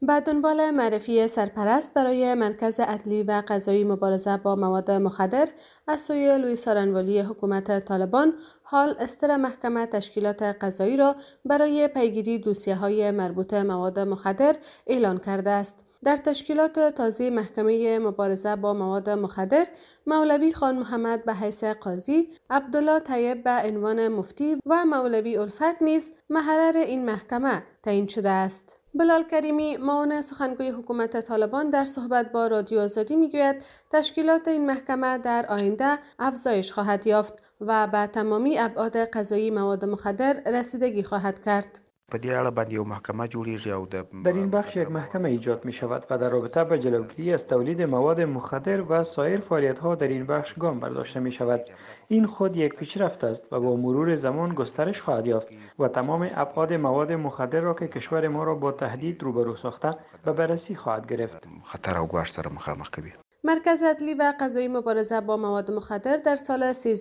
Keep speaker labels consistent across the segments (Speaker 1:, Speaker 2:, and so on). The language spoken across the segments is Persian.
Speaker 1: به دنبال معرفی سرپرست برای مرکز عدلی و قضایی مبارزه با مواد مخدر از سوی لوئیس آرنوالی حکومت طالبان، حال استر محکمه تشکیلات قضایی را برای پیگیری دوسیه‌های مربوط مواد مخدر اعلان کرده است. در تشکیلات تازه محکمه مبارزه با مواد مخدر، مولوی خان محمد به حیث قاضی، عبدالله طیب به عنوان مفتی و مولوی الفت نیز محرر این محکمه تعیین شده است. بلال کریمی، معاون سخنگوی حکومت طالبان، در صحبت با رادیو آزادی میگوید تشکیلات این محکمه در آینده افزایش خواهد یافت و به تمامی ابعاد قضایی مواد مخدر رسیدگی خواهد کرد.
Speaker 2: په دې اړه باندې یو محکمه جوړیږي او
Speaker 3: در این بخش یک محکمه ایجاد می شود و در رابطه با جلوگیری از تولید مواد مخدر و سایر فعالیت ها در این بخش گام برداشته می شود. این خود یک پیشرفت است و با مرور زمان گسترش خواهد یافت و تمام ابعاد مواد مخدر را که کشور ما را با تهدید روبرو ساخته به بررسی خواهد گرفت.
Speaker 2: خطر او ګواښ سره مخامخ کوي.
Speaker 1: مرکز عدلی و قضایی مبارزه با مواد مخدر در سال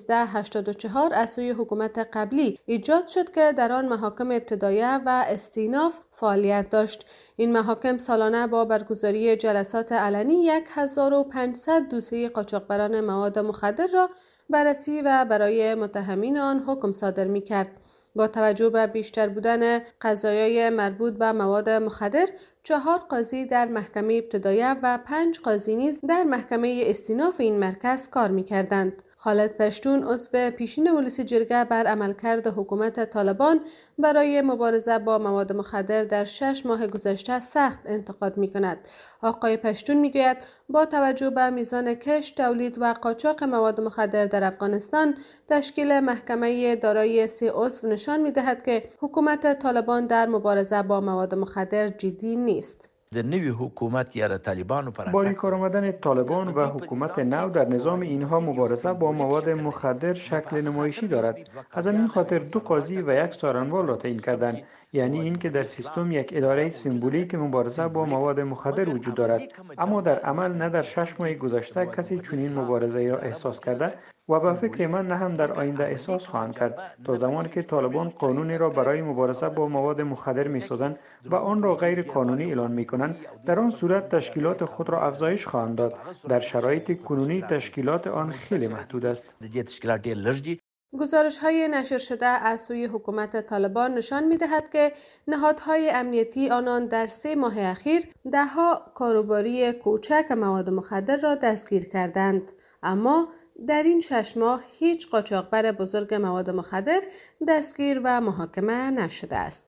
Speaker 1: 1384 از سوی حکومت قبلی ایجاد شد که در آن محاکم ابتدایه و استیناف فعالیت داشت. این محاکم سالانه با برگزاری جلسات علنی 1500 دوسیه قاچاقبران مواد مخدر را بررسی و برای متهمین آن حکم صادر می کرد. با توجه به بیشتر بودن قضایای مربوط به مواد مخدر، 4 قاضی در محکمه ابتدایه و 5 قاضی نیز در محکمه استیناف این مرکز کار می‌کردند. خالد پشتون، عضو پیشین مجلس جرگه، بر عملکرد حکومت طالبان برای مبارزه با مواد مخدر در 6 ماه گذشته سخت انتقاد می‌کند. آقای پشتون می‌گوید با توجه به میزان کشت، تولید و قاچاق مواد مخدر در افغانستان، تشکیل محکمه دارای 3 عضو نشان می‌دهد که حکومت طالبان در مبارزه با مواد مخدر جدی نیست.
Speaker 4: د نوي حکومت یا د طالبانو پر
Speaker 3: با کار آمدن طالبان و حکومت نو در نظام اینها مبارزه با مواد مخدر شکل نمایشی دارد. از همین خاطر 2 قاضی و 1 سارنوال را تعیین کردند، یعنی اینکه در سیستم یک اداره سمبولیک مبارزه با مواد مخدر وجود دارد، اما در عمل نه در 6 ماه گذشته کسی چنین مبارزه را احساس کرده و به فکر من نه هم در آینده احساس خواهند کرد تا زمانی که طالبان قانونی را برای مبارزه با مواد مخدر می‌سازند و آن را غیر قانونی اعلان می‌کنند. در آن صورت تشکیلات خود را افزایش خواهند داد. در شرایط کنونی تشکیلات آن خیلی محدود است.
Speaker 1: گزارش‌های نشر شده از سوی حکومت طالبان نشان می‌دهد که نهادهای امنیتی آنان در 3 ماه اخیر ده‌ها کاروباری کوچک مواد مخدر را دستگیر کردند، اما در این 6 ماه هیچ قاچاقبر بزرگ مواد مخدر دستگیر و محاکمه نشده است.